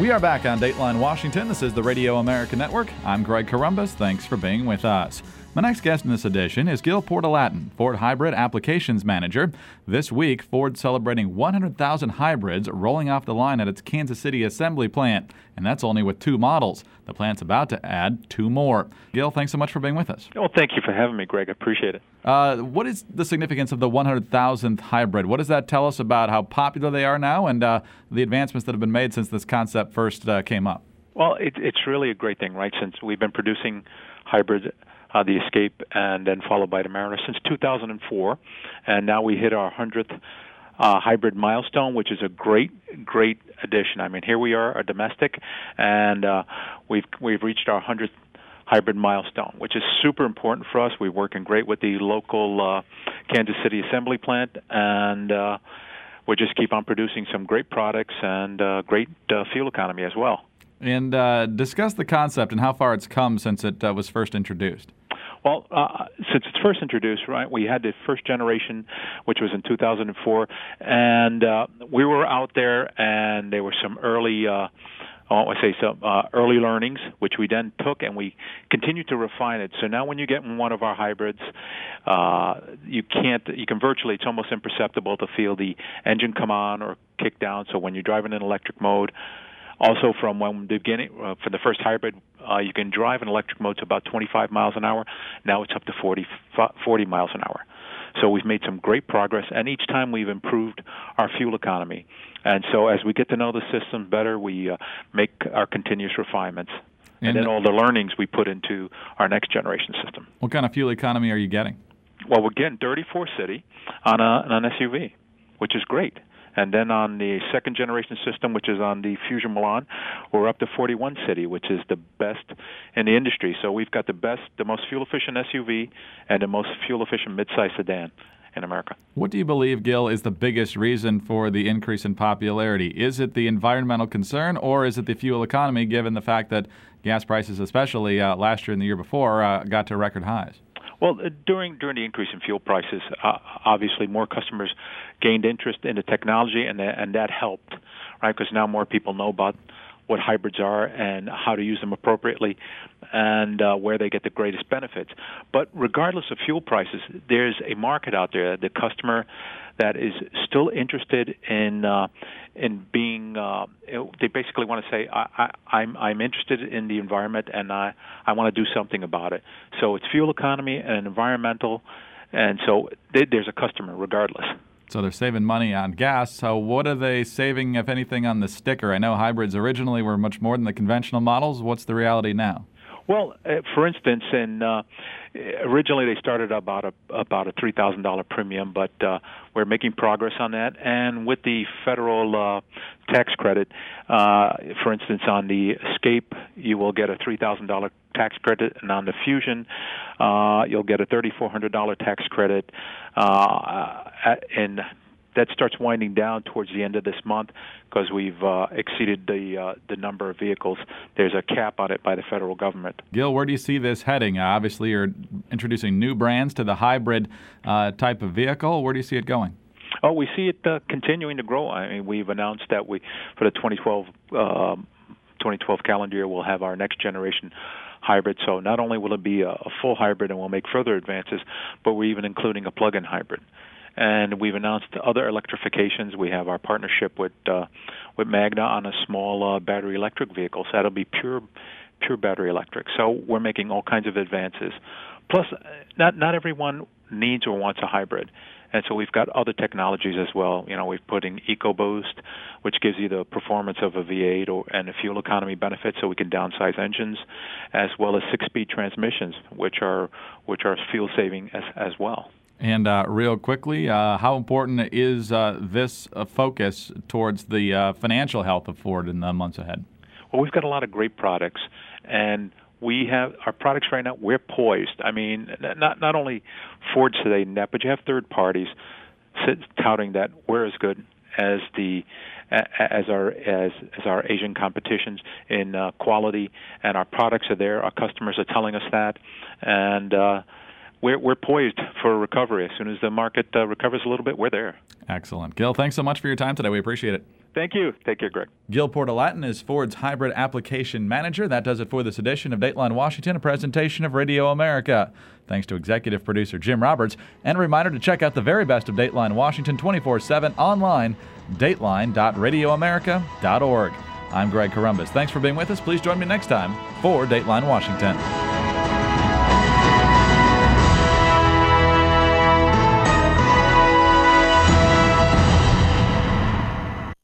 We are back on Dateline Washington. This is the Radio America Network. I'm Greg Corombos. Thanks for being with us. My next guest in this edition is Gil Portolatin, Ford Hybrid Applications Manager. This week, Ford's celebrating 100,000 hybrids rolling off the line at its Kansas City assembly plant, and that's only with 2 models. The plant's about to add 2 more. Gil, thanks so much for being with us. Well, thank you for having me, Greg. I appreciate it. What is the significance of the 100,000th hybrid? What does that tell us about how popular they are now and the advancements that have been made since this concept first came up? Well, it's really a great thing, right? Since we've been producing hybrids, the Escape and then followed by the Mariner since 2004, and now we hit our 100th hybrid milestone, which is a great addition. I mean, here we are, a domestic, and we've reached our 100th hybrid milestone, which is super important for us. We're working great with the local Kansas City assembly plant, and we'll just keep on producing some great products and great fuel economy as well. And discuss the concept and how far it's come since it was first introduced. Well, since it's first introduced, right, we had the first generation, which was in 2004, and we were out there, and there were some early early learnings, which we then took and we continued to refine it. So now when you get in one of our hybrids, you can virtually, it's almost imperceptible to feel the engine come on or kick down. So when you're driving in electric mode, also from when the beginning, for the first hybrid, you can drive in electric mode to about 25 miles an hour. Now it's up to 40 miles an hour. So we've made some great progress, and each time we've improved our fuel economy. And so as we get to know the system better, we make our continuous refinements. And then all the learnings we put into our next generation system. What kind of fuel economy are you getting? Well, we're getting 34 city on an SUV, which is great. And then on the second generation system, which is on the Fusion Milan, we're up to 41 city, which is the best in the industry. So we've got the most fuel-efficient SUV and the most fuel-efficient midsize sedan in America. What do you believe, Gil, is the biggest reason for the increase in popularity? Is it the environmental concern, or is it the fuel economy, given the fact that gas prices, especially last year and the year before, got to record highs? Well, during the increase in fuel prices, obviously more customers gained interest in the technology, and that helped, right? Because now more people know about what hybrids are and how to use them appropriately, and where they get the greatest benefits. But regardless of fuel prices, there's a market out there, the customer that is still interested in being. They basically want to say, I'm interested in the environment, and I want to do something about it. So it's fuel economy and environmental, and so there's a customer regardless. So they're saving money on gas. So what are they saving, if anything, on the sticker? I know hybrids originally were much more than the conventional models. What's the reality now? Well, for instance, originally they started about a $3,000 premium, but we're making progress on that. And with the federal tax credit, for instance, on the Escape, you will get a $3,000 tax credit, and on the Fusion, you'll get a $3,400 tax credit, and that starts winding down towards the end of this month because we've exceeded the number of vehicles. There's a cap on it by the federal government. Gil, where do you see this heading? Obviously, you're introducing new brands to the hybrid type of vehicle. Where do you see it going? Oh, we see it continuing to grow. I mean, we've announced that for the 2012 calendar year, we'll have our next generation hybrid. So not only will it be a full hybrid and we'll make further advances, but we're even including a plug-in hybrid. And we've announced other electrifications. We have our partnership with Magna on a small battery electric vehicle. So that'll be pure battery electric. So we're making all kinds of advances. Plus, not everyone needs or wants a hybrid. And so we've got other technologies as well. You know, we've put in EcoBoost, which gives you the performance of a V8 and a fuel economy benefit, so we can downsize engines, as well as 6-speed transmissions, which are fuel saving as well. And real quickly, how important is this focus towards the financial health of Ford in the months ahead? Well, we've got a lot of great products, and we have our products right now. We're poised. I mean, not only Ford today, but you have third parties touting that we're as good as our Asian competitions in quality, and our products are there. Our customers are telling us that, and we're poised for recovery. As soon as the market recovers a little bit, we're there. Excellent. Gil, thanks so much for your time today. We appreciate it. Thank you. Take care, Greg. Gil Portalatin is Ford's Hybrid Application Manager. That does it for this edition of Dateline Washington, a presentation of Radio America. Thanks to executive producer Jim Roberts. And a reminder to check out the very best of Dateline Washington 24/7 online, dateline.radioamerica.org. I'm Greg Corombos. Thanks for being with us. Please join me next time for Dateline Washington.